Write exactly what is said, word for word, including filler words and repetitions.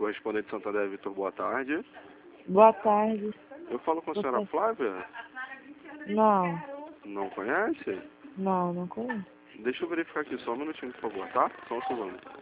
correspondente Santander, Vitor, boa tarde. Boa tarde. Eu falo com a senhora Você- Flávia? Não, Não conhece? não, não conheço. Deixa eu verificar aqui só um minutinho, por favor, tá? Só um segundo.